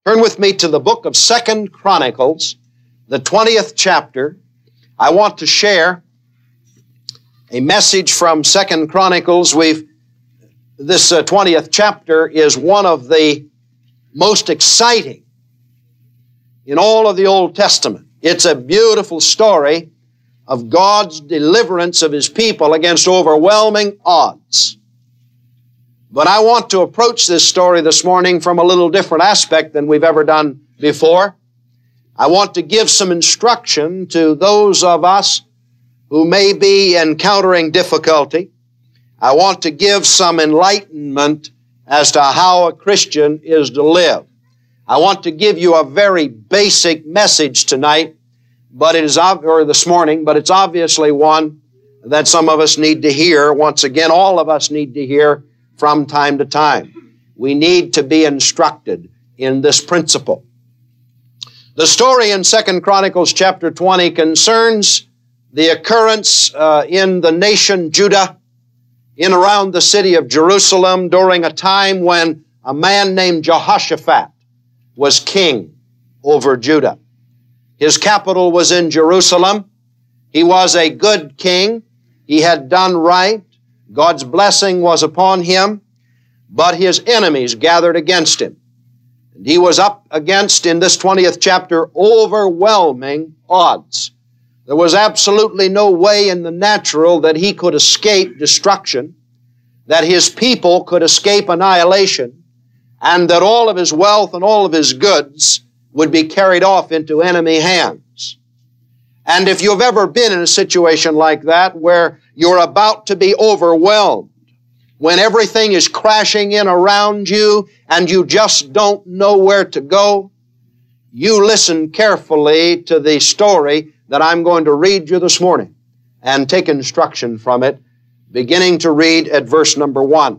Turn with me to the book of 2 Chronicles, the 20th chapter. I want to share a message from 2 Chronicles. This 20th chapter is one of the most exciting in all of the Old Testament. It's a beautiful story of God's deliverance of His people against overwhelming odds. But I want to approach this story this morning from a little different aspect than we've ever done before. I want to give some instruction to those of us who may be encountering difficulty. I want to give some enlightenment as to how a Christian is to live. I want to give you a very basic message tonight, this morning, but it's obviously one that some of us need to hear. Once again, all of us need to hear from time to time. We need to be instructed in this principle. The story in 2 Chronicles chapter 20 concerns the occurrence in the nation Judah, in around the city of Jerusalem, during a time when a man named Jehoshaphat was king over Judah. His capital was in Jerusalem. He was a good king. He had done right. God's blessing was upon him, but his enemies gathered against him. And he was up against, in this 20th chapter, overwhelming odds. There was absolutely no way in the natural that he could escape destruction, that his people could escape annihilation, and that all of his wealth and all of his goods would be carried off into enemy hands. And if you've ever been in a situation like that where you're about to be overwhelmed, when everything is crashing in around you and you just don't know where to go, you listen carefully to the story that I'm going to read you this morning and take instruction from it, beginning to read at verse number 1.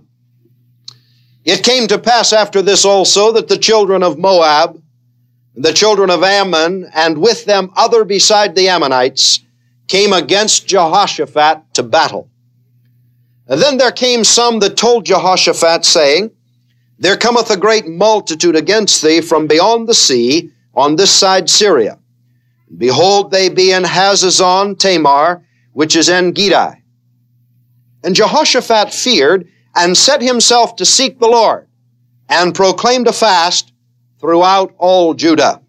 It came to pass after this also that the children of Moab, the children of Ammon, and with them other beside the Ammonites, came against Jehoshaphat to battle. And then there came some that told Jehoshaphat, saying, There cometh a great multitude against thee from beyond the sea, on this side Syria. And behold, they be in Hazazon Tamar, which is En Gedi. And Jehoshaphat feared, and set himself to seek the Lord, and proclaimed a fast throughout all Judah.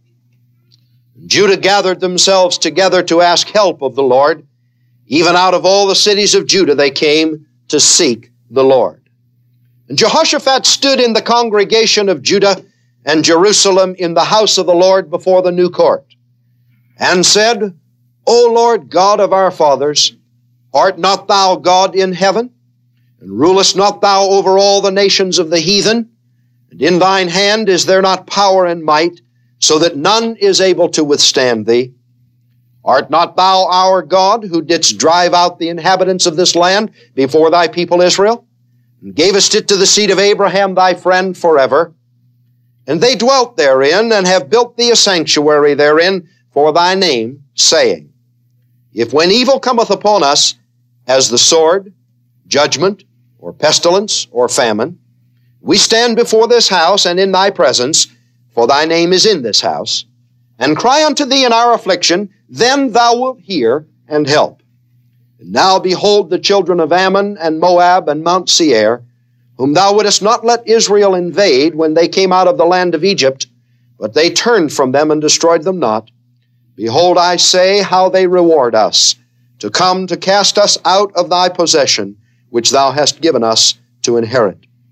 Judah gathered themselves together to ask help of the Lord. Even out of all the cities of Judah they came to seek the Lord. And Jehoshaphat stood in the congregation of Judah and Jerusalem in the house of the Lord before the new court, and said, O Lord God of our fathers, art not thou God in heaven? And rulest not thou over all the nations of the heathen? And in thine hand is there not power and might, so that none is able to withstand thee? Art not thou our God, who didst drive out the inhabitants of this land before thy people Israel, and gavest it to the seed of Abraham thy friend forever? And they dwelt therein, and have built thee a sanctuary therein for thy name, saying, If when evil cometh upon us, as the sword, judgment, or pestilence, or famine, we stand before this house and in thy presence, for thy name is in this house, and cry unto thee in our affliction, then thou wilt hear and help. And now behold, the children of Ammon and Moab and Mount Seir, whom thou wouldest not let Israel invade when they came out of the land of Egypt, but they turned from them and destroyed them not. Behold, I say, how they reward us, to come to cast us out of thy possession, which thou hast given us to inherit.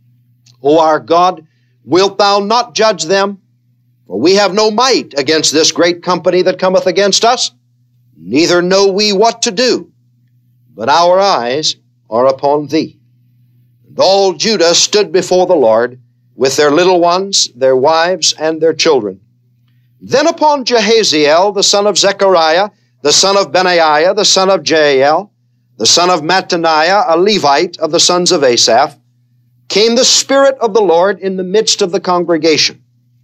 O our God, wilt thou not judge them? For we have no might against this great company that cometh against us, neither know we what to do, but our eyes are upon thee. And all Judah stood before the Lord, with their little ones, their wives, and their children. Then upon Jehaziel, the son of Zechariah, the son of Benaiah, the son of Jael, the son of Mattaniah, a Levite of the sons of Asaph, came the Spirit of the Lord in the midst of the congregation.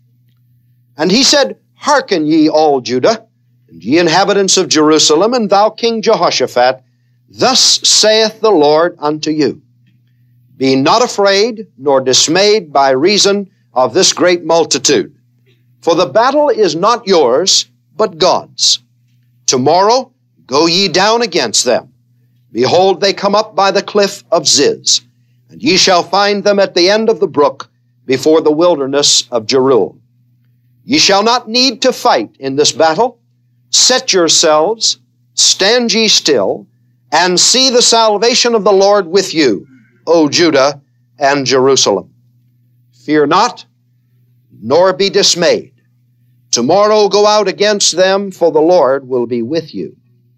And he said, Hearken ye all Judah, and ye inhabitants of Jerusalem, and thou King Jehoshaphat, thus saith the Lord unto you, Be not afraid nor dismayed by reason of this great multitude. For the battle is not yours, but God's. Tomorrow go ye down against them. Behold, they come up by the cliff of Ziz, and ye shall find them at the end of the brook before the wilderness of Jeruel. Ye shall not need to fight in this battle. Set yourselves, stand ye still, and see the salvation of the Lord with you, O Judah and Jerusalem. Fear not, nor be dismayed. Tomorrow go out against them, for the Lord will be with you.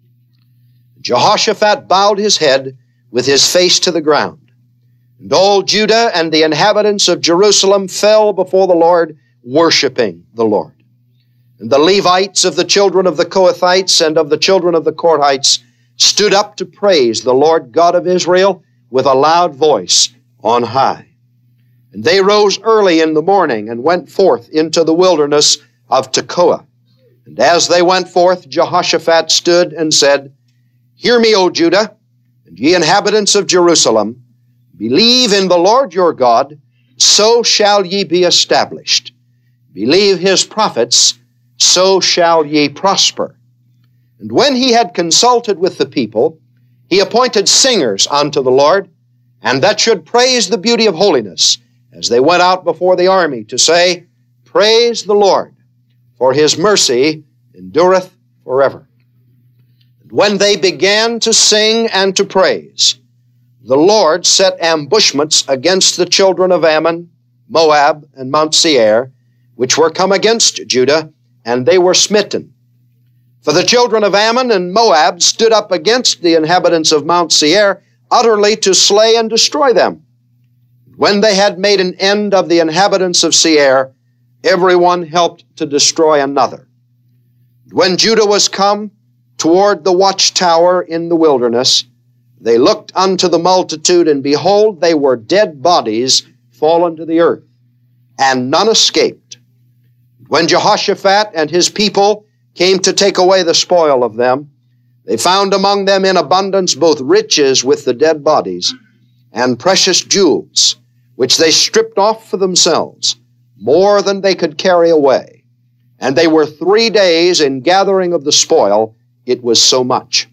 Jehoshaphat bowed his head with his face to the ground. And all Judah and the inhabitants of Jerusalem fell before the Lord, worshiping the Lord. And the Levites of the children of the Kohathites and of the children of the Korhites stood up to praise the Lord God of Israel with a loud voice on high. And they rose early in the morning and went forth into the wilderness of Tekoa. And as they went forth, Jehoshaphat stood and said, Hear me, O Judah, and ye inhabitants of Jerusalem, believe in the Lord your God, so shall ye be established. Believe his prophets, so shall ye prosper. And when he had consulted with the people, he appointed singers unto the Lord, and that should praise the beauty of holiness, as they went out before the army to say, Praise the Lord, for his mercy endureth forever. And when they began to sing and to praise, the Lord set ambushments against the children of Ammon, Moab, and Mount Seir, which were come against Judah, and they were smitten. For the children of Ammon and Moab stood up against the inhabitants of Mount Seir, utterly to slay and destroy them. When they had made an end of the inhabitants of Seir, everyone helped to destroy another. When Judah was come toward the watchtower in the wilderness, they looked unto the multitude, and behold, they were dead bodies fallen to the earth, and none escaped. When Jehoshaphat and his people came to take away the spoil of them, they found among them in abundance both riches with the dead bodies, and precious jewels, which they stripped off for themselves, more than they could carry away. And they were 3 days in gathering of the spoil, it was so much.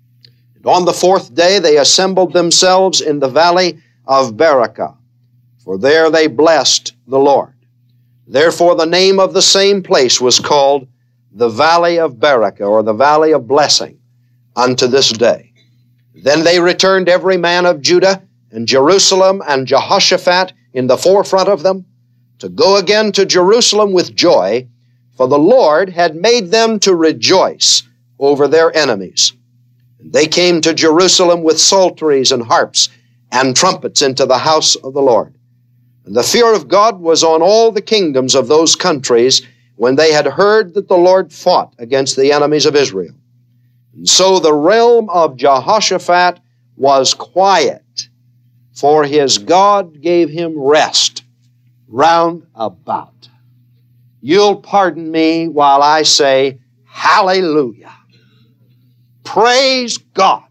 And on the 4th day they assembled themselves in the valley of Berakah, for there they blessed the Lord. Therefore the name of the same place was called the Valley of Berakah, or the Valley of Blessing, unto this day. Then they returned every man of Judah and Jerusalem, and Jehoshaphat in the forefront of them, to go again to Jerusalem with joy, for the Lord had made them to rejoice over their enemies. And they came to Jerusalem with psalteries and harps and trumpets into the house of the Lord. And the fear of God was on all the kingdoms of those countries when they had heard that the Lord fought against the enemies of Israel. And so the realm of Jehoshaphat was quiet, for his God gave him rest round about. You'll pardon me while I say, hallelujah. Praise God.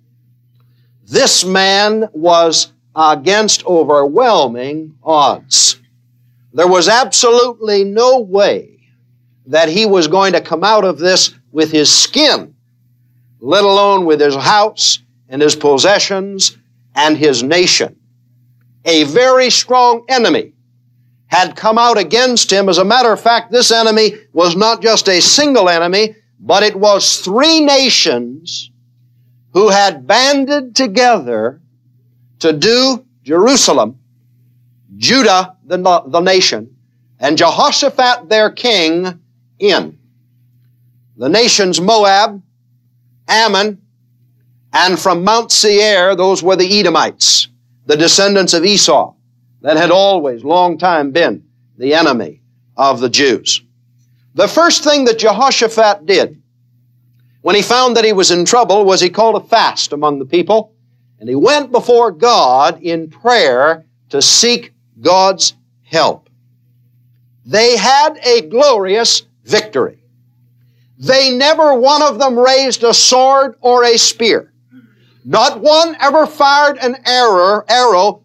This man was against overwhelming odds. There was absolutely no way that he was going to come out of this with his skin, let alone with his house and his possessions and his nation. A very strong enemy had come out against him. As a matter of fact, this enemy was not just a single enemy, but it was 3 nations who had banded together to do Jerusalem, Judah, the nation, and Jehoshaphat, their king, in. The nations Moab, Ammon, and from Mount Seir, those were the Edomites, the descendants of Esau, that had always, long time, been the enemy of the Jews. The first thing that Jehoshaphat did when he found that he was in trouble was he called a fast among the people, and he went before God in prayer to seek God's help. They had a glorious victory. They never one of them raised a sword or a spear. Not one ever fired an arrow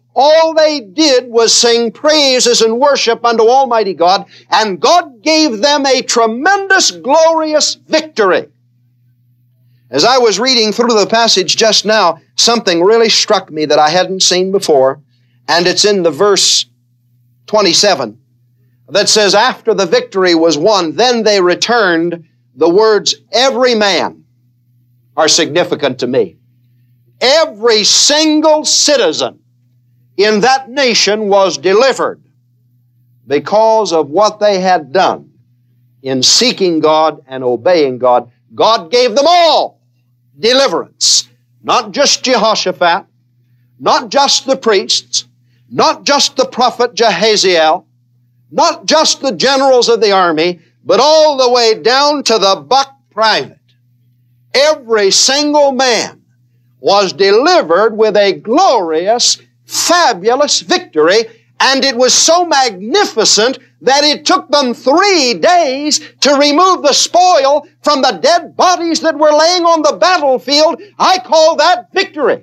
all they did was sing praises and worship unto Almighty God, and God gave them a tremendous, glorious victory. As I was reading through the passage just now, something really struck me that I hadn't seen before, and it's in the verse 27 that says, after the victory was won, then they returned. The words, every man, are significant to me. Every single citizen in that nation was delivered because of what they had done in seeking God and obeying God. God gave them all deliverance. Not just Jehoshaphat, not just the priests, not just the prophet Jehaziel, not just the generals of the army, but all the way down to the buck private. Every single man was delivered with a glorious, fabulous victory, and it was so magnificent that it took them 3 days to remove the spoil from the dead bodies that were laying on the battlefield. I call that victory.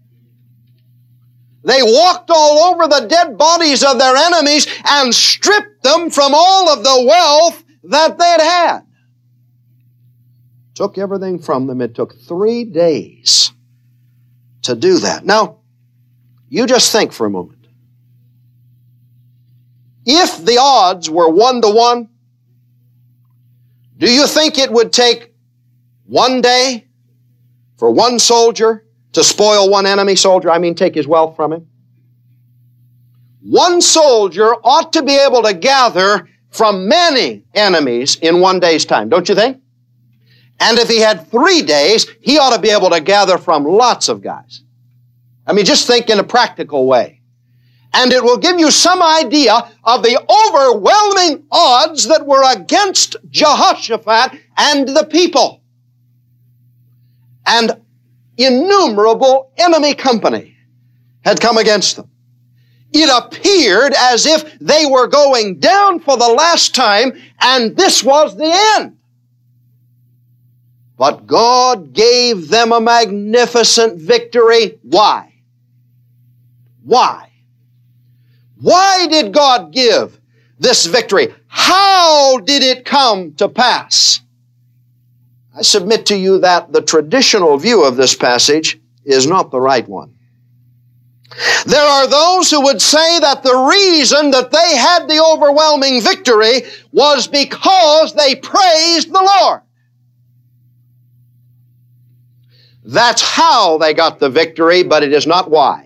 They walked all over the dead bodies of their enemies and stripped them from all of the wealth that they'd had. Took everything from them. It took 3 days to do that. Now, you just think for a moment. If the odds were 1-to-1, do you think it would take 1 day for one soldier to spoil one enemy soldier? I mean, take his wealth from him. One soldier ought to be able to gather from many enemies in 1 day's time, don't you think? And if he had 3 days, he ought to be able to gather from lots of guys. I mean, just think in a practical way. And it will give you some idea of the overwhelming odds that were against Jehoshaphat and the people. And innumerable enemy company had come against them. It appeared as if they were going down for the last time, and this was the end. But God gave them a magnificent victory. Why? Why? Why did God give this victory? How did it come to pass? I submit to you that the traditional view of this passage is not the right one. There are those who would say that the reason that they had the overwhelming victory was because they praised the Lord. That's how they got the victory, but it is not why.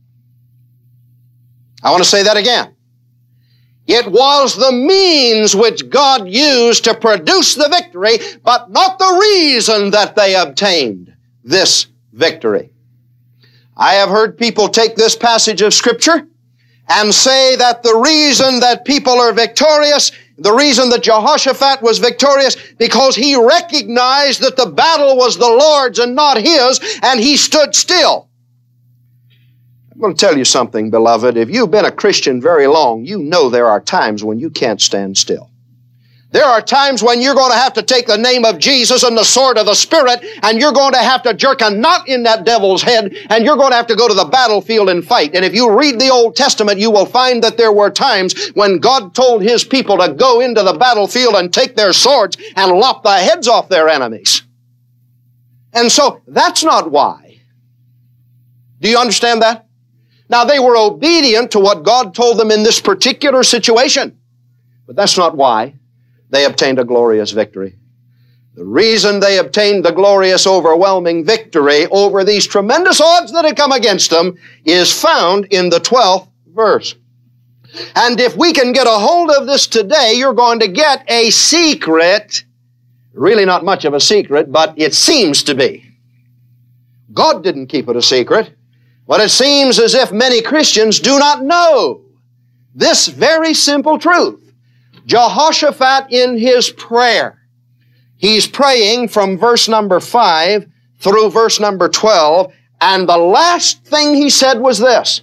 I want to say that again. It was the means which God used to produce the victory, but not the reason that they obtained this victory. I have heard people take this passage of Scripture and say that the reason that people are victorious, the reason that Jehoshaphat was victorious, because he recognized that the battle was the Lord's and not his, and he stood still. I'm going to tell you something, beloved. If you've been a Christian very long, you know there are times when you can't stand still. There are times when you're going to have to take the name of Jesus and the sword of the Spirit, and you're going to have to jerk a knot in that devil's head, and you're going to have to go to the battlefield and fight. And if you read the Old Testament, you will find that there were times when God told His people to go into the battlefield and take their swords and lop the heads off their enemies. And so, that's not why. Do you understand that? Now, they were obedient to what God told them in this particular situation, but that's not why they obtained a glorious victory. The reason they obtained the glorious, overwhelming victory over these tremendous odds that had come against them is found in the 12th verse. And if we can get a hold of this today, you're going to get a secret, really not much of a secret, but it seems to be. God didn't keep it a secret. But it seems as if many Christians do not know this very simple truth. Jehoshaphat in his prayer, he's praying from verse number 5 through verse number 12, and the last thing he said was this: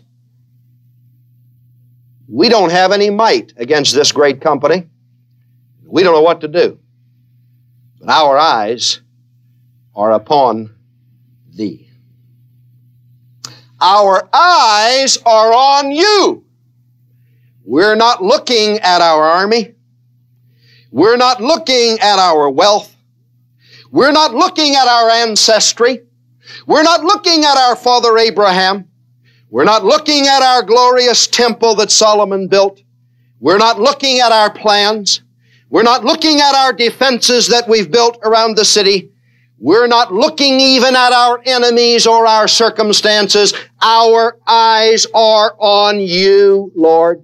we don't have any might against this great company. We don't know what to do. But our eyes are upon thee. our eyes are on you. We're not looking at our army. We're not looking at our wealth. We're not looking at our ancestry. We're not looking at our father Abraham. We're not looking at our glorious temple that Solomon built. We're not looking at our plans. We're not looking at our defenses that we've built around the city. We're not looking even at our enemies or our circumstances. Our eyes are on you, Lord.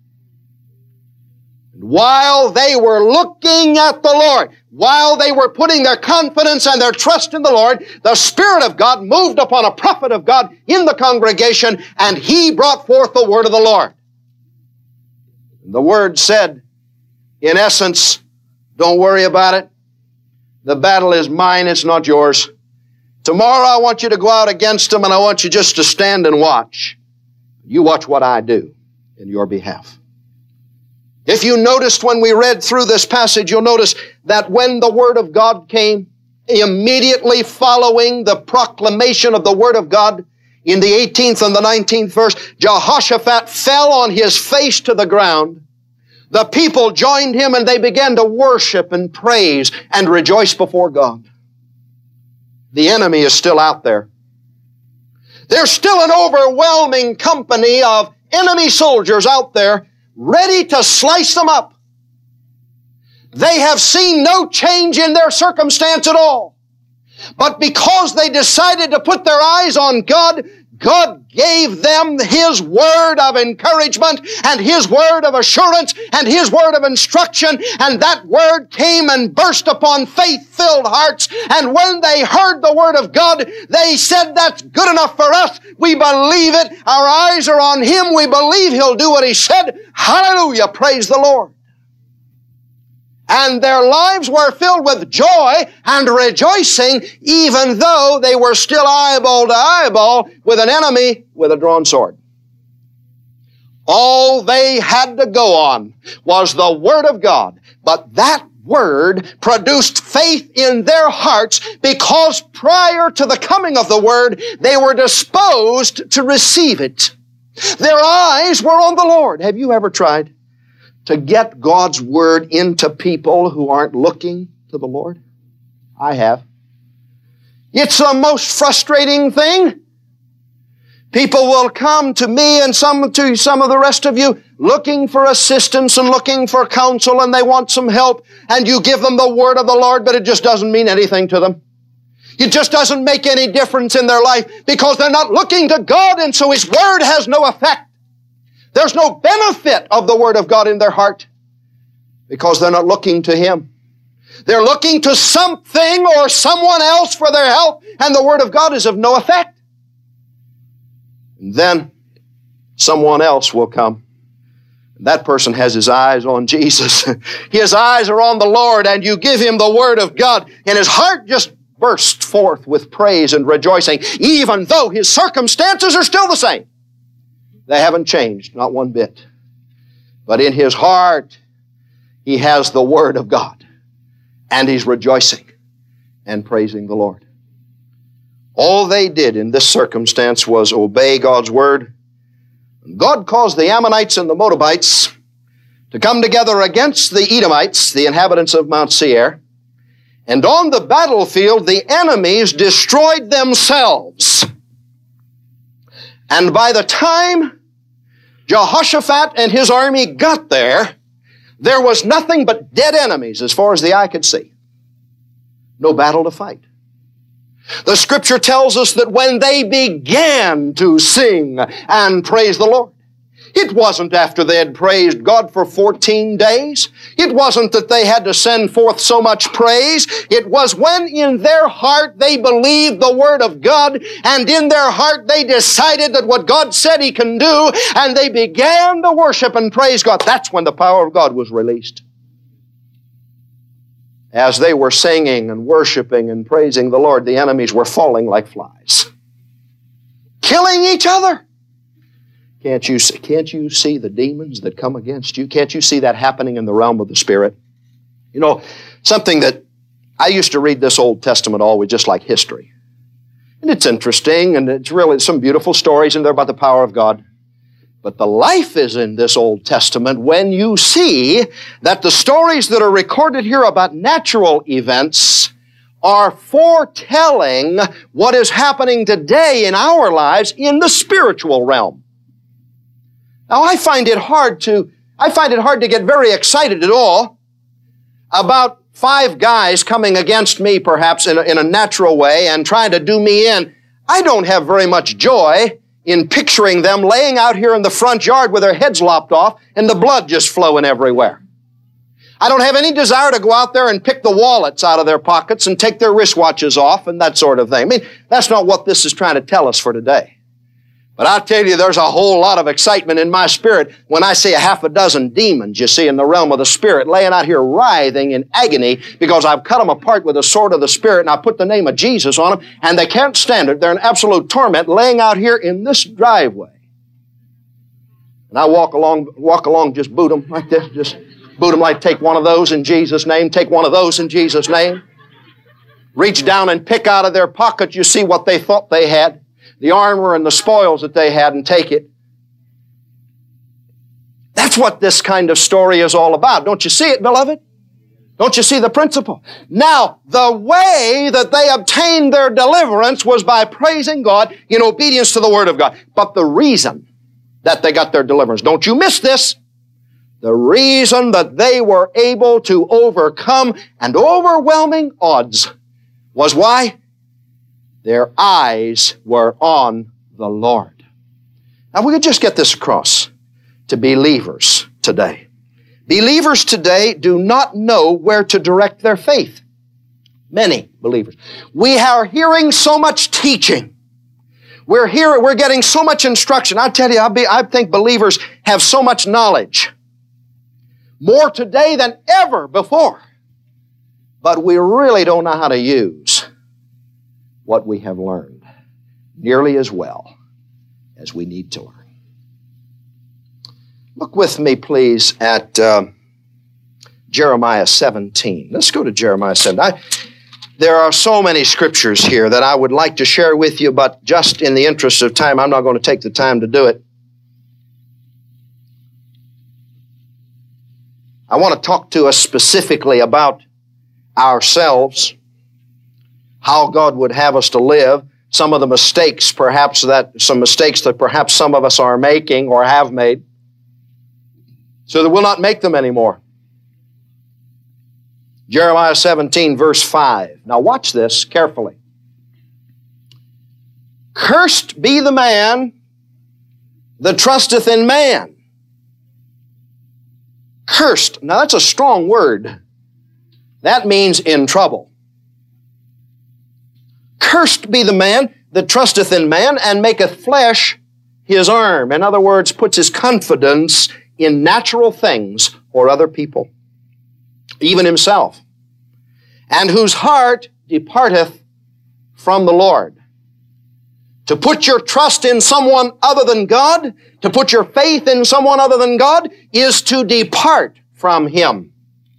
While they were looking at the Lord, while they were putting their confidence and their trust in the Lord, the Spirit of God moved upon a prophet of God in the congregation, and he brought forth the word of the Lord. The word said, in essence, don't worry about it. The battle is mine, it's not yours. Tomorrow I want you to go out against them, and I want you just to stand and watch. You watch what I do in your behalf. If you noticed when we read through this passage, you'll notice that when the Word of God came, immediately following the proclamation of the Word of God, in the 18th and the 19th verse, Jehoshaphat fell on his face to the ground. The people joined him and they began to worship and praise and rejoice before God. The enemy is still out there. There's still an overwhelming company of enemy soldiers out there ready to slice them up. They have seen no change in their circumstance at all. But because they decided to put their eyes on God, God gave them His word of encouragement and His word of assurance and His word of instruction, and that word came and burst upon faith-filled hearts. And when they heard the word of God, they said, that's good enough for us. We believe it. Our eyes are on Him. We believe He'll do what He said. Hallelujah. Praise the Lord. And their lives were filled with joy and rejoicing, even though they were still eyeball to eyeball with an enemy with a drawn sword. All they had to go on was the Word of God. But that Word produced faith in their hearts because prior to the coming of the Word, they were disposed to receive it. Their eyes were on the Lord. Have you ever tried to get God's Word into people who aren't looking to the Lord? I have. It's the most frustrating thing. People will come to me and some of the rest of you looking for assistance and looking for counsel, and they want some help, and you give them the Word of the Lord, but it just doesn't mean anything to them. It just doesn't make any difference in their life because they're not looking to God, and so His Word has no effect. There's no benefit of the Word of God in their heart because they're not looking to Him. They're looking to something or someone else for their help, and the Word of God is of no effect. And then someone else will come. That person has his eyes on Jesus. His eyes are on the Lord, and you give him the Word of God, and his heart just bursts forth with praise and rejoicing, even though his circumstances are still the same. They haven't changed, not one bit. But in his heart, he has the Word of God, and he's rejoicing and praising the Lord. All they did in this circumstance was obey God's Word. God caused the Ammonites and the Moabites to come together against the Edomites, the inhabitants of Mount Seir. And on the battlefield, the enemies destroyed themselves. And by the time Jehoshaphat and his army got there, there was nothing but dead enemies as far as the eye could see. No battle to fight. The Scripture tells us that when they began to sing and praise the Lord, it wasn't after they had praised God for 14 days. It wasn't that they had to send forth so much praise. It was when in their heart they believed the Word of God, and in their heart they decided that what God said He can do, and they began to worship and praise God. That's when the power of God was released. As they were singing and worshiping and praising the Lord, the enemies were falling like flies, killing each other. Can't you see the demons that come against you? Can't you see that happening in the realm of the Spirit? You know, something that I used to read this Old Testament always just like history. And it's interesting, and it's really some beautiful stories in there about the power of God. But the life is in this Old Testament when you see that the stories that are recorded here about natural events are foretelling what is happening today in our lives in the spiritual realm. Now, I find it hard to get very excited at all about 5 guys coming against me, perhaps in a natural way, and trying to do me in. I don't have very much joy in picturing them laying out here in the front yard with their heads lopped off and the blood just flowing everywhere. I don't have any desire to go out there and pick the wallets out of their pockets and take their wristwatches off and that sort of thing. I mean, that's not what this is trying to tell us for today. But I'll tell you, there's a whole lot of excitement in my spirit when I see a half a dozen demons, you see, in the realm of the Spirit, laying out here writhing in agony because I've cut them apart with the sword of the Spirit and I put the name of Jesus on them, and they can't stand it. They're in absolute torment laying out here in this driveway. And I walk along, just boot them like this, just boot them like, take one of those in Jesus' name, take one of those in Jesus' name. Reach down and pick out of their pocket, you see what they thought they had, the armor and the spoils that they had, and take it. That's what this kind of story is all about. Don't you see it, beloved? Don't you see the principle? Now, the way that they obtained their deliverance was by praising God in obedience to the Word of God. But the reason that they got their deliverance, don't you miss this, the reason that they were able to overcome and overwhelming odds was why? Their eyes were on the Lord. Now, we could just get this across to believers today. Believers today do not know where to direct their faith. Many believers. We are hearing so much teaching. We're getting so much instruction. I tell you, I think believers have so much knowledge. More today than ever before. But we really don't know how to use what we have learned nearly as well as we need to learn. Look with me, please, at Jeremiah 17. Let's go to Jeremiah 17. There are so many scriptures here that I would like to share with you, but just in the interest of time, I'm not going to take the time to do it. I want to talk to us specifically about ourselves, how God would have us to live, some of the mistakes that perhaps some of us are making or have made, so that we'll not make them anymore. Jeremiah 17, verse 5. Now watch this carefully. Cursed be the man that trusteth in man. Cursed. Now that's a strong word. That means in trouble. Cursed be the man that trusteth in man and maketh flesh his arm. In other words, puts his confidence in natural things or other people, even himself, and whose heart departeth from the Lord. To put your trust in someone other than God, to put your faith in someone other than God, is to depart from Him.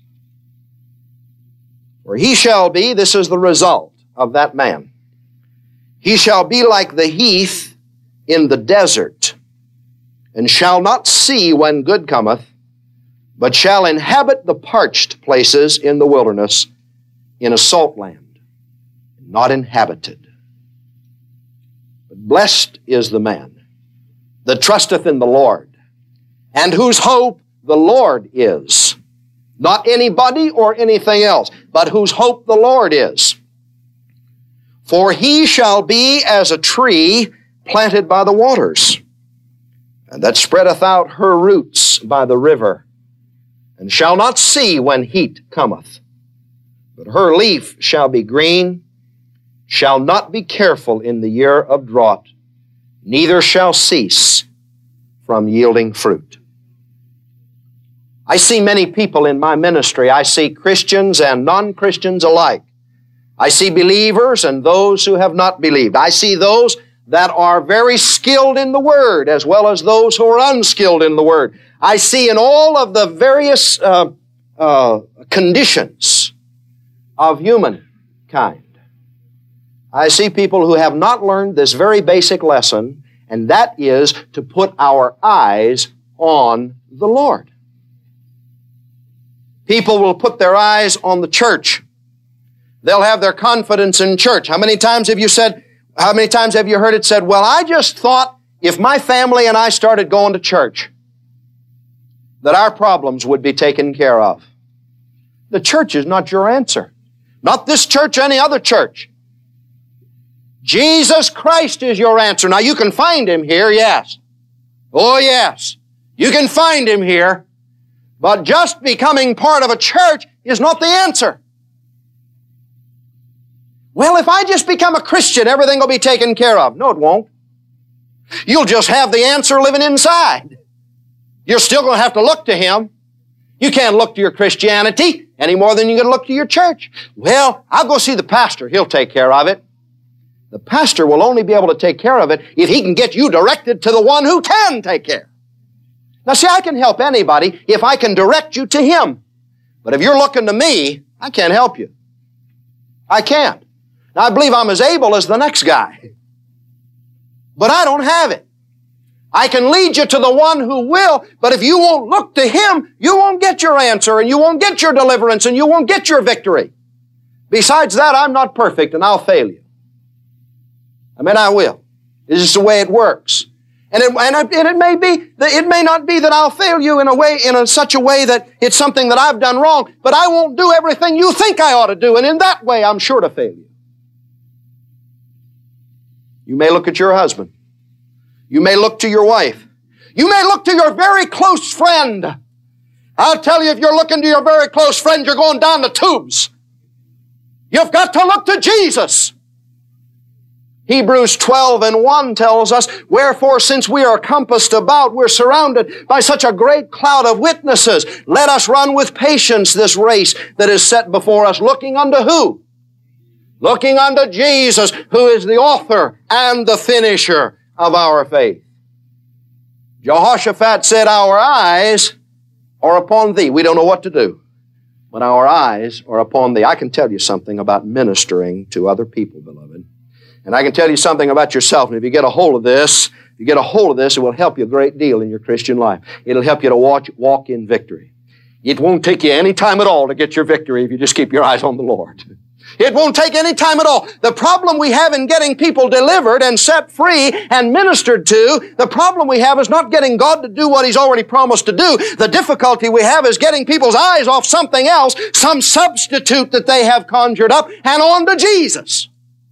For he shall be, this is the result of that man, he shall be like the heath in the desert, and shall not see when good cometh, but shall inhabit the parched places in the wilderness, in a salt land, not inhabited. But blessed is the man that trusteth in the Lord, and whose hope the Lord is. Not anybody or anything else, but whose hope the Lord is. For he shall be as a tree planted by the waters, and that spreadeth out her roots by the river, and shall not see when heat cometh. But her leaf shall be green, shall not be careful in the year of drought, neither shall cease from yielding fruit. I see many people in my ministry. I see Christians and non-Christians alike. I see believers and those who have not believed. I see those that are very skilled in the Word as well as those who are unskilled in the Word. I see in all of the various conditions of humankind. I see people who have not learned this very basic lesson, and that is to put our eyes on the Lord. People will put their eyes on the church. They'll have their confidence in church. How many times have you heard it said, well, I just thought if my family and I started going to church, that our problems would be taken care of. The church is not your answer. Not this church, any other church. Jesus Christ is your answer. Now you can find Him here, yes. Oh yes. You can find Him here. But just becoming part of a church is not the answer. Well, if I just become a Christian, everything will be taken care of. No, it won't. You'll just have the answer living inside. You're still going to have to look to Him. You can't look to your Christianity any more than you can look to your church. Well, I'll go see the pastor. He'll take care of it. The pastor will only be able to take care of it if he can get you directed to the one who can take care. Now see, I can help anybody if I can direct you to Him. But if you're looking to me, I can't help you. I can't. Now I believe I'm as able as the next guy. But I don't have it. I can lead you to the one who will, but if you won't look to Him, you won't get your answer, and you won't get your deliverance, and you won't get your victory. Besides that, I'm not perfect, and I'll fail you. I mean, I will. It's just the way it works. And it may not be that I'll fail you in such a way that it's something that I've done wrong, but I won't do everything you think I ought to do, and in that way I'm sure to fail you. You may look at your husband. You may look to your wife. You may look to your very close friend. I'll tell you, if you're looking to your very close friend, you're going down the tubes. You've got to look to Jesus. Hebrews 12:1 tells us, wherefore, since we are compassed about, we're surrounded by such a great cloud of witnesses, let us run with patience this race that is set before us, looking unto who? Looking unto Jesus, who is the author and the finisher of our faith. Jehoshaphat said, our eyes are upon Thee. We don't know what to do, but our eyes are upon Thee. I can tell you something about ministering to other people, beloved. And I can tell you something about yourself. And if you get a hold of this, it will help you a great deal in your Christian life. It'll help you to walk in victory. It won't take you any time at all to get your victory if you just keep your eyes on the Lord. It won't take any time at all. The problem we have in getting people delivered and set free and ministered to, the problem we have is not getting God to do what He's already promised to do. The difficulty we have is getting people's eyes off something else, some substitute that they have conjured up, and on to Jesus.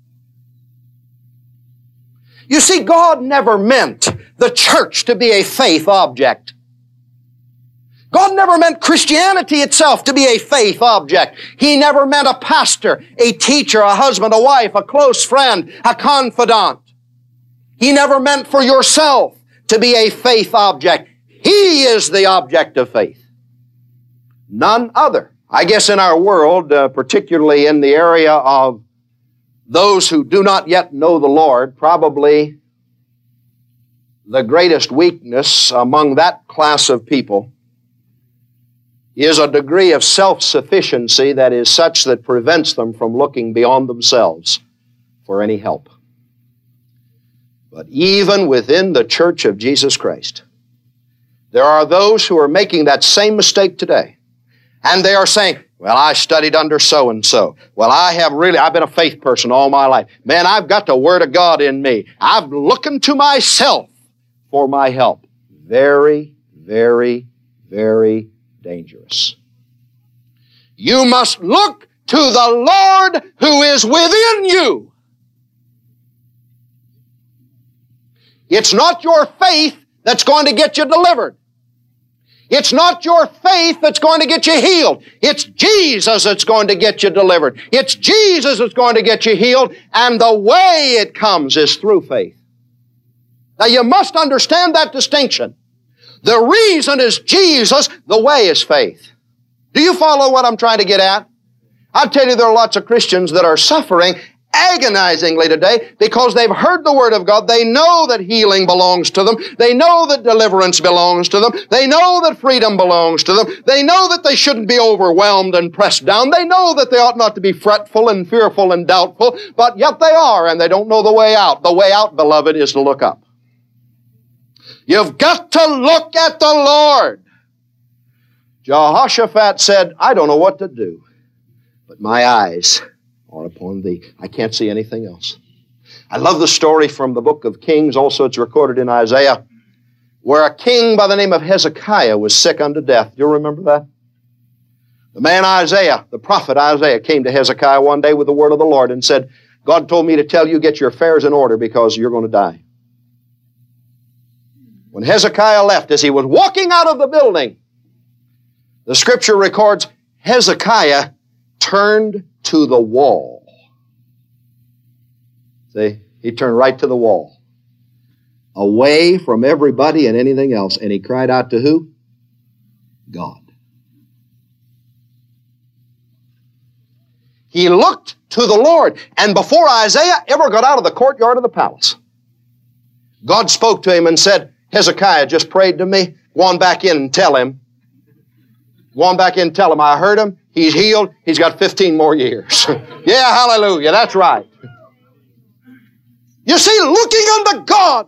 You see, God never meant the church to be a faith object. God never meant Christianity itself to be a faith object. He never meant a pastor, a teacher, a husband, a wife, a close friend, a confidant. He never meant for yourself to be a faith object. He is the object of faith. None other. I guess in our world, particularly in the area of those who do not yet know the Lord, probably the greatest weakness among that class of people is a degree of self-sufficiency that is such that prevents them from looking beyond themselves for any help. But even within the Church of Jesus Christ, there are those who are making that same mistake today. And they are saying, well, I studied under so-and-so. Well, I've been a faith person all my life. Man, I've got the Word of God in me. I'm looking to myself for my help. Very, very, very dangerous. You must look to the Lord who is within you. It's not your faith that's going to get you delivered. It's not your faith that's going to get you healed. It's Jesus that's going to get you delivered. It's Jesus that's going to get you healed, and the way it comes is through faith. Now you must understand that distinction. The reason is Jesus, the way is faith. Do you follow what I'm trying to get at? I'll tell you, there are lots of Christians that are suffering, agonizingly today because they've heard the Word of God. They know that healing belongs to them. They know that deliverance belongs to them. They know that freedom belongs to them. They know that they shouldn't be overwhelmed and pressed down. They know that they ought not to be fretful and fearful and doubtful, but yet they are, and they don't know the way out. The way out, beloved, is to look up. You've got to look at the Lord. Jehoshaphat said, I don't know what to do, but my eyes are upon thee. I can't see anything else. I love the story from the book of Kings. Also, it's recorded in Isaiah, where a king by the name of Hezekiah was sick unto death. Do you remember that? The man Isaiah, the prophet Isaiah, came to Hezekiah one day with the word of the Lord and said, God told me to tell you, get your affairs in order because you're going to die. When Hezekiah left, as he was walking out of the building, the scripture records Hezekiah turned to the wall. See, he turned right to the wall. Away from everybody and anything else. And he cried out to who? God. He looked to the Lord. And before Isaiah ever got out of the courtyard of the palace, God spoke to him and said, Hezekiah just prayed to me. Go on back in and tell him. Go on back in and tell him I heard him. He's healed. He's got 15 more years. Yeah, hallelujah. That's right. You see, looking unto God.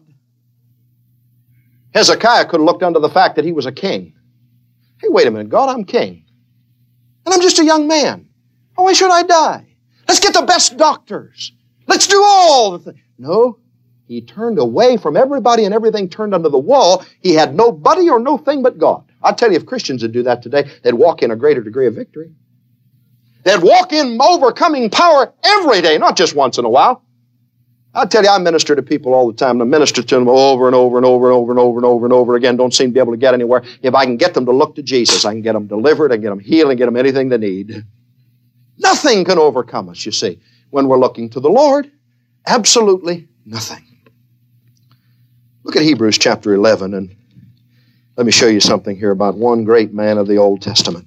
Hezekiah could have looked unto the fact that he was a king. Hey, wait a minute, God, I'm king. And I'm just a young man. Oh, why should I die? Let's get the best doctors. Let's do all the things. No, he turned away from everybody and everything turned unto the wall. He had nobody or no thing but God. I tell you, if Christians would do that today, they'd walk in a greater degree of victory. They'd walk in overcoming power every day, not just once in a while. I tell you, I minister to people all the time, and I minister to them over and over and over and over and over and over and over again. Don't seem to be able to get anywhere. If I can get them to look to Jesus, I can get them delivered, I can get them healed, and get them anything they need. Nothing can overcome us, you see, when we're looking to the Lord. Absolutely nothing. Look at Hebrews chapter 11, and let me show you something here about one great man of the Old Testament.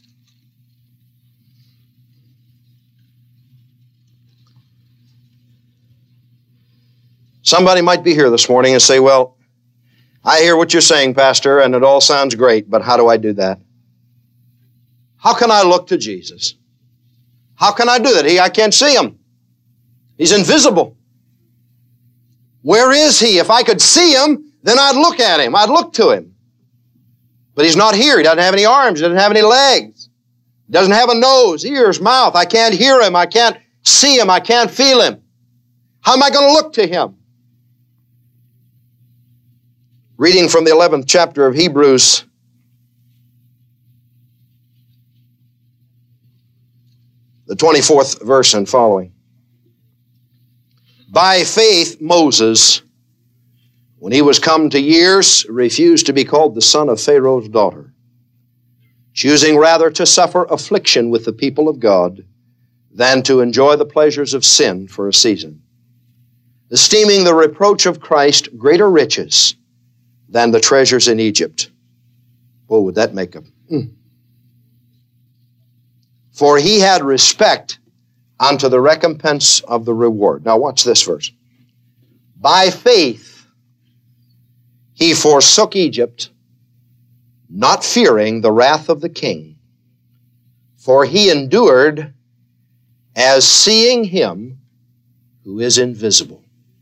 Somebody might be here this morning and say, well, I hear what you're saying, Pastor, and it all sounds great, but how do I do that? How can I look to Jesus? How can I do that? I can't see him. He's invisible. Where is he? If I could see him, then I'd look at him. I'd look to him. But he's not here. He doesn't have any arms. He doesn't have any legs. He doesn't have a nose, ears, mouth. I can't hear him. I can't see him. I can't feel him. How am I going to look to him? Reading from the 11th chapter of Hebrews, the 24th verse and following. By faith, Moses, when he was come to years, refused to be called the son of Pharaoh's daughter, choosing rather to suffer affliction with the people of God than to enjoy the pleasures of sin for a season, esteeming the reproach of Christ greater riches than the treasures in Egypt. What would that make him? For he had respect unto the recompense of the reward. Now watch this verse. By faith he forsook Egypt, not fearing the wrath of the king, for he endured as seeing him who is invisible.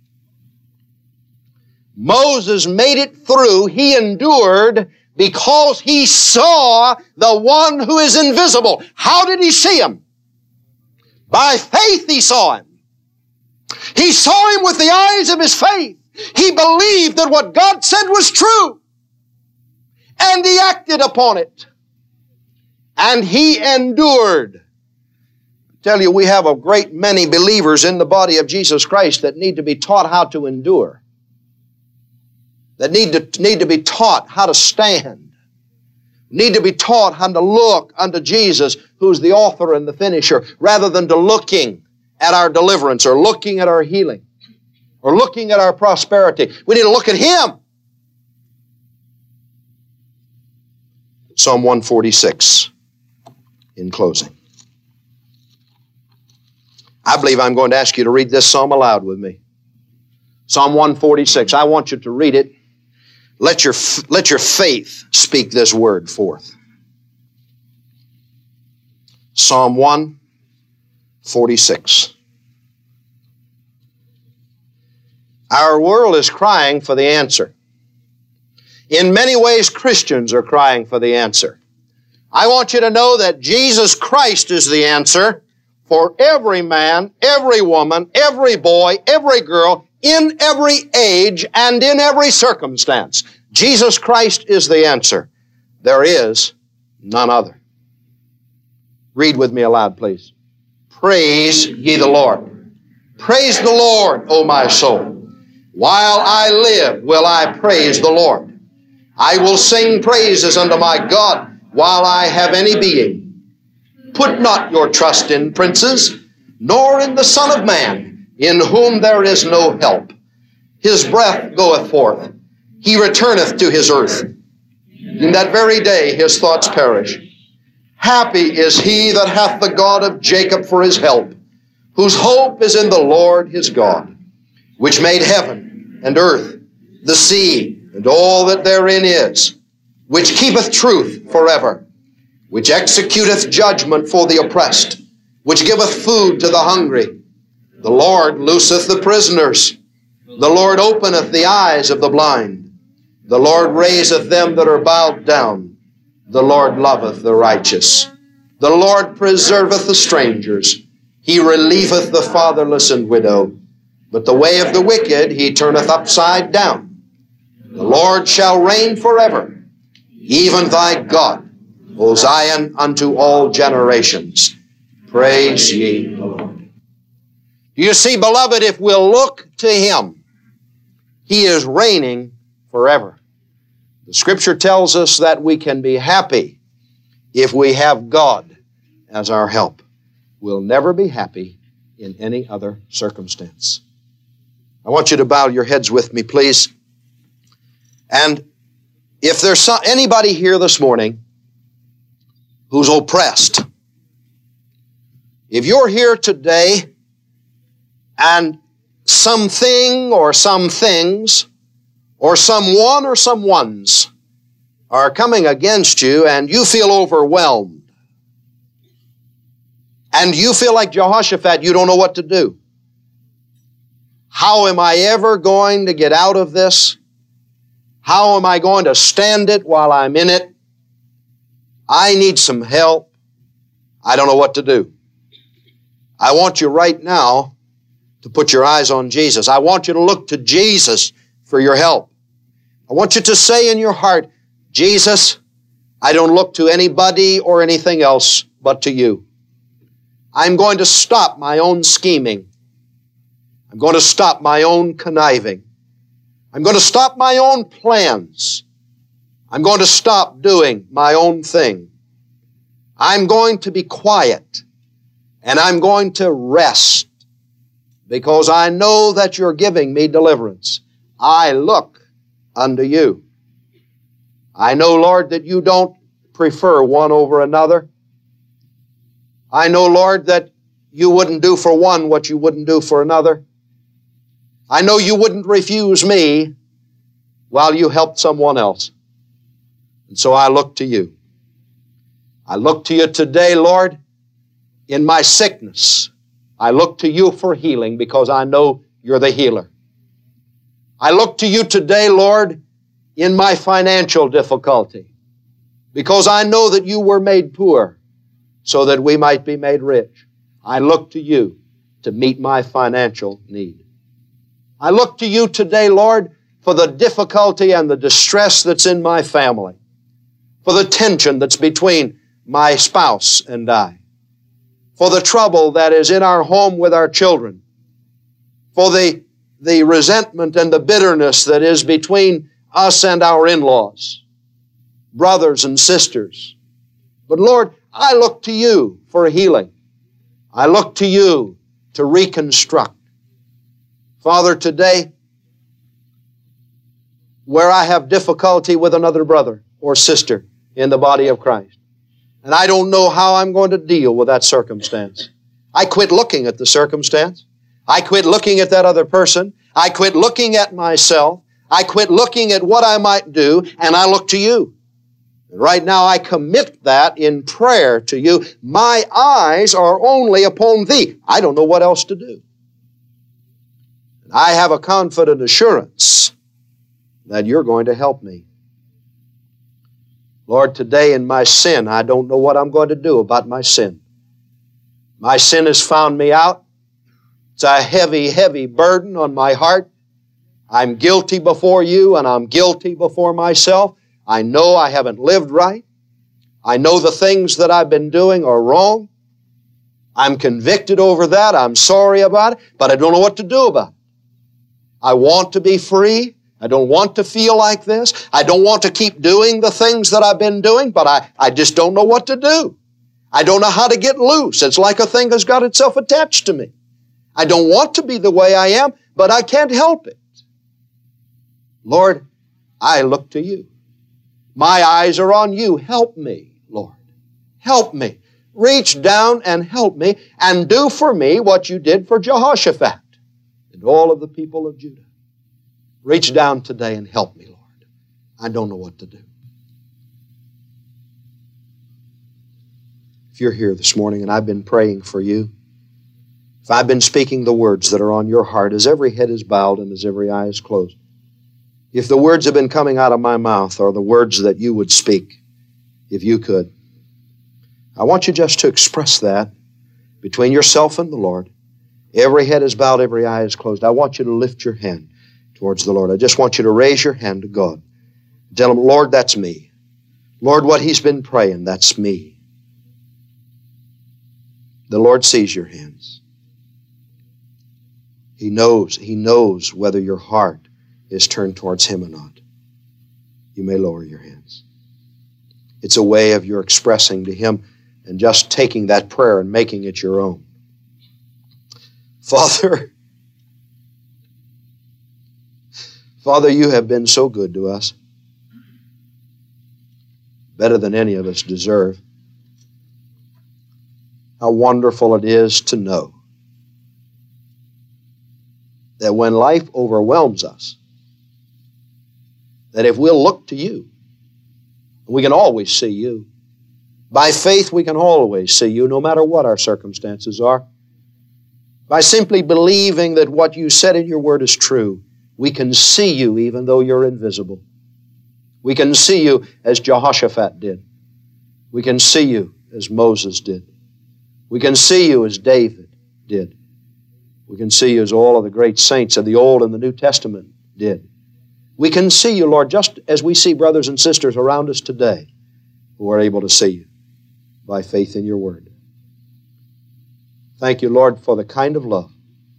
Moses made it through. He endured because he saw the one who is invisible. How did he see him? By faith he saw him. He saw him with the eyes of his faith. He believed that what God said was true. And he acted upon it. And he endured. I tell you, we have a great many believers in the body of Jesus Christ that need to be taught how to endure. That need to be taught how to stand. Need to be taught how to look unto Jesus, who's the author and the finisher, rather than to looking at our deliverance or looking at our healing or looking at our prosperity. We need to look at him. Psalm 146 in closing. I believe I'm going to ask you to read this psalm aloud with me. Psalm 146. I want you to read it. Let your faith speak this word forth. Psalm 146. Our world is crying for the answer. In many ways, Christians are crying for the answer. I want you to know that Jesus Christ is the answer for every man, every woman, every boy, every girl, in every age and in every circumstance. Jesus Christ is the answer. There is none other. Read with me aloud, please. Praise ye the Lord. Praise the Lord, O my soul. While I live will I praise the Lord. I will sing praises unto my God while I have any being. Put not your trust in princes, nor in the Son of Man, in whom there is no help. His breath goeth forth. He returneth to his earth. In that very day his thoughts perish. Happy is he that hath the God of Jacob for his help, whose hope is in the Lord his God, which made heaven and earth, the sea, and all that therein is, which keepeth truth forever, which executeth judgment for the oppressed, which giveth food to the hungry. The Lord looseth the prisoners. The Lord openeth the eyes of the blind. The Lord raiseth them that are bowed down. The Lord loveth the righteous. The Lord preserveth the strangers. He relieveth the fatherless and widow. But the way of the wicked he turneth upside down. The Lord shall reign forever, even thy God, O Zion, unto all generations. Praise ye the Lord. You see, beloved, if we'll look to him, he is reigning forever. The Scripture tells us that we can be happy if we have God as our help. We'll never be happy in any other circumstance. I want you to bow your heads with me, please. And if there's anybody here this morning who's oppressed, if you're here today and something or some things or someone or someones are coming against you and you feel overwhelmed and you feel like Jehoshaphat, you don't know what to do. How am I ever going to get out of this? How am I going to stand it while I'm in it? I need some help. I don't know what to do. I want you right now to put your eyes on Jesus. I want you to look to Jesus for your help. I want you to say in your heart, Jesus, I don't look to anybody or anything else but to you. I'm going to stop my own scheming. I'm going to stop my own conniving. I'm going to stop my own plans. I'm going to stop doing my own thing. I'm going to be quiet and I'm going to rest because I know that you're giving me deliverance. I look unto you. I know, Lord, that you don't prefer one over another. I know, Lord, that you wouldn't do for one what you wouldn't do for another. I know you wouldn't refuse me while you helped someone else. And so I look to you. I look to you today, Lord, in my sickness. I look to you for healing because I know you're the healer. I look to you today, Lord, in my financial difficulty because I know that you were made poor so that we might be made rich. I look to you to meet my financial need. I look to you today, Lord, for the difficulty and the distress that's in my family, for the tension that's between my spouse and I, for the trouble that is in our home with our children, for the resentment and the bitterness that is between us and our in-laws, brothers and sisters. But Lord, I look to you for healing. I look to you to reconstruct. Father, today, where I have difficulty with another brother or sister in the body of Christ, and I don't know how I'm going to deal with that circumstance, I quit looking at the circumstance. I quit looking at that other person. I quit looking at myself. I quit looking at what I might do, and I look to you. Right now I commit that in prayer to you. My eyes are only upon Thee. I don't know what else to do. I have a confident assurance that You're going to help me. Lord, today in my sin, I don't know what I'm going to do about my sin. My sin has found me out. It's a heavy, heavy burden on my heart. I'm guilty before You, and I'm guilty before myself. I know I haven't lived right. I know the things that I've been doing are wrong. I'm convicted over that. I'm sorry about it, but I don't know what to do about it. I want to be free. I don't want to feel like this. I don't want to keep doing the things that I've been doing, but I just don't know what to do. I don't know how to get loose. It's like a thing has got itself attached to me. I don't want to be the way I am, but I can't help it. Lord, I look to You. My eyes are on You. Help me, Lord. Help me. Reach down and help me and do for me what You did for Jehoshaphat and all of the people of Judah. Reach down today and help me, Lord. I don't know what to do. If you're here this morning and I've been praying for you, if I've been speaking the words that are on your heart as every head is bowed and as every eye is closed, if the words have been coming out of my mouth are the words that you would speak, if you could, I want you just to express that between yourself and the Lord. Every head is bowed, every eye is closed. I want you to lift your hand towards the Lord. I just want you to raise your hand to God. Tell Him, Lord, that's me. Lord, what he's been praying, that's me. The Lord sees your hands. He knows whether your heart is turned towards Him or not. You may lower your hands. It's a way of your expressing to Him and just taking that prayer and making it your own. Father, You have been so good to us, better than any of us deserve. How wonderful it is to know that when life overwhelms us, that if we'll look to You, we can always see You. By faith, we can always see You, no matter what our circumstances are. By simply believing that what You said in Your Word is true, we can see You even though You're invisible. We can see You as Jehoshaphat did. We can see You as Moses did. We can see You as David did. We can see You as all of the great saints of the Old and the New Testament did. We can see You, Lord, just as we see brothers and sisters around us today who are able to see You by faith in Your Word. Thank You, Lord, for the kind of love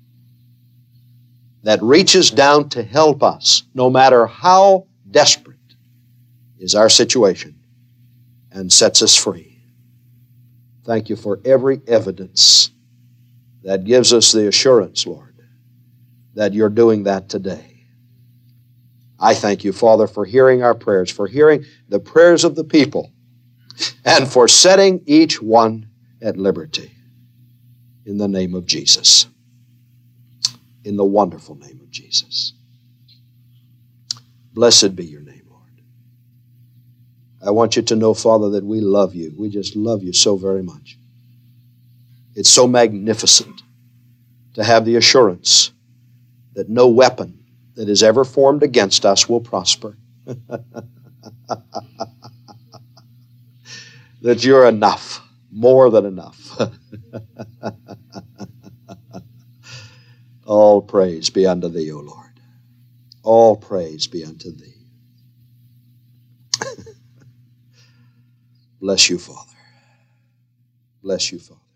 that reaches down to help us, no matter how desperate is our situation, and sets us free. Thank You for every evidence that gives us the assurance, Lord, that You're doing that today. I thank You, Father, for hearing our prayers, for hearing the prayers of the people, and for setting each one at liberty. In the name of Jesus. In the wonderful name of Jesus. Blessed be Your name, Lord. I want You to know, Father, that we love You. We just love You so very much. It's so magnificent to have the assurance that no weapon that is ever formed against us will prosper. That You're enough, more than enough. All praise be unto Thee, O Lord. All praise be unto Thee. Bless You, Father. Bless You, Father.